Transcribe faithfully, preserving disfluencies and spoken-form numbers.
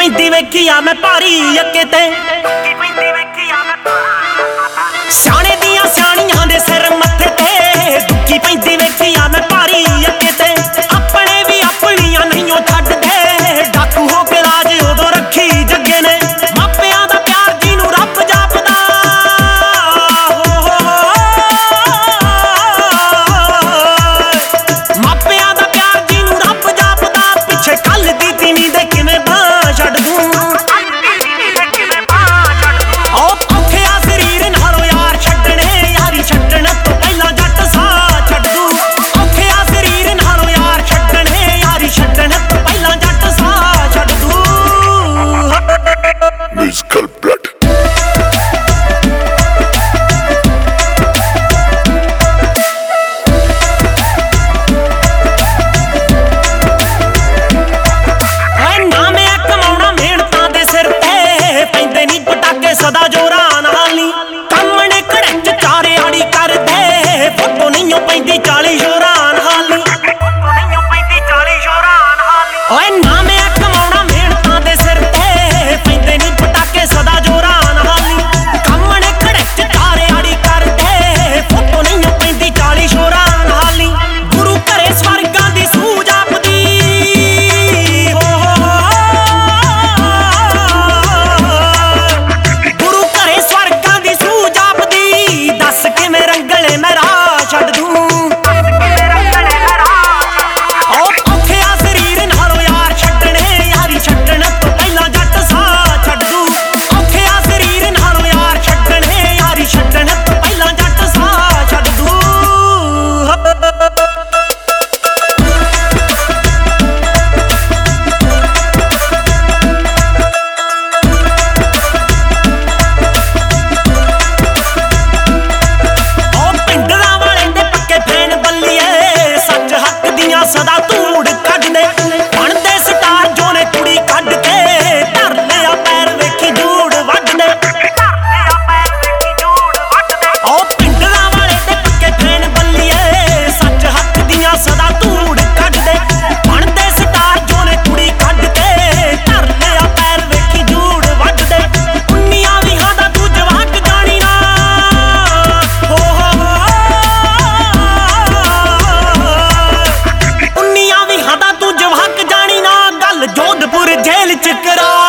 ਪੈਂਦੀ ਵੇਖੀ ਆ ਮੈਂ ਭਾਰੀ ਅੱਕੇ ਤੇ ਸਿਆਣੇ ਦੀਆਂ ਸਿਆਣੀਆਂ ਦੇ ਸਿਰ ਮੱਥੇ ਤੇ ਦੁੱਖੀ ਪੈਂਦੀ ਵੇਖੀ ਆ ਮੈਂ ਭਾਰੀ ਅੱਕੇ ਤੇ ਆਪਣੇ ਵੀ ਆਪਣੀਆਂ ਨਹੀਂਓ ਛੱਡਦੇ ਡਾਕੂ ਹੋ ਕੇ ਰਾਜ ਉਦੋਂ ਰੱਖੀ ਜੱਗੇ ਨੇ ਮਾਪਿਆਂ ਦਾ ਪਿਆਰ ਜਿਹਨੂੰ ਰੱਬ ਜਾਪਦਾ ਮਾਪਿਆਂ ਦਾ ਪਿਆਰ ਜਿਹਨੂੰ ਰੱਬ ਜਾਪਦਾ ਪਿੱਛੇ ਕੱਲ ਦੀ ਤੀਵੀਂ ਦੇ ਕਿਵੇਂ ਬਾਂਹ ਛੱਡ ਦੂੰ Musical blood. ਨਾ ਮੈਂ ਕਮਾਉਣਾ ਮਿਹਨਤਾਂ ਦੇ ਸਿਰ ਤੇ ਪੈਂਦੇ ਨਹੀਂ ਪਟਾਕੇ ਸਦਾ ਜੋਰਾਂ ਨਾਲ ਨੀ ਕੰਮ ਨੇ ਘੜੇ ਚ ਚਾਰੇ ਆੜੀ ਕਰਦੇ ਫੋਟੋ ਨਹੀਂਓ ਪੈਂਦੀ ਚਾਲੀ ਸ਼ੋਰਾਂ ਨਾਲ ਨੀ ਓਏ ਨਾ ਮੈਂ ਕਮਾਉਣਾ ਮਿਹਨਤਾਂ ਦੇ ਸਿਰ ਤੇ ਪੈਂਦੇ ਨਹੀਂ ਪਟਾਕੇ ਸਦਾ ਜੋਰਾਂ ਨਾਲ ਨੀ ਕੰਮ ਨੇ ਘੜੇ ਚ ਚਾਰੇ ਆੜੀ ਕਰਦੇ ਫੋਟੋ ਨਹੀਂਓ ਪੈਂਦੀ ਚਾਲੀ ਸ਼ੋਰਾਂ ਨਾਲ ਨੀ ਗੁਰੂ ਘਰੇ ਸਵਰਗਾਂ ਦੀ ਸੂਝ ਆਪਦੀ ਗੁਰੂ ਘਰੇ ਸਵਰਗਾਂ ਦੀ ਸੂਝ ਆਪਦੀ ਦੱਸ ਕਿਵੇਂ ਰੰਗਲੇ ਮੈਂ ਰਾਹ ਛੱਡ ਦੂੰ ਸਦਾ ਧੂੜ ਕੱਢਦੇ ਬਣਦੇ ਸਟਾਰ ਜੋ ਨੇ ਕੁੜੀ ਕੱਢ ਕੇ ਧਰ ਲਿਆ ਪੈਰ ਵੇਖੀ ਜੂੜ ਵੱਢਦੇ ਉਹ ਪਿੰਡਾਂ ਵਾਲੇ ਤੇ ਪੱਕੇ ਫੈਨ ਬੱਲੀਏ ਸੱਚ ਹੱਕ ਦੀਆਂ ਸਦਾ ਧੂੜ ਕੱਢਦੇ ਬਣਦੇ ਸਟਾਰ ਜੋ ਨੇ ਕੁੜੀ ਕੱਢ ਕੇ ਧਰ ਲਿਆ ਪੈਰ ਵੇਖੀ ਜੂੜ ਵੱਢਦੇ ਉਨੀਆਂ ਵੀਹਾਂ ਦਾ ਤੂੰ ਜਵਾਕ ਜਾਣੀ ਨਾ ਹੋ ਹੋ ਉਨੀਆਂ ਵੀਹਾਂ ਦਾ ਤੂੰ ਜਵਾਕ ਜਾਣੀ ਨਾ ਗੱਲ ਜੋਧਪੁਰ ਜੇਲ੍ਹ ਚ ਕਰਾ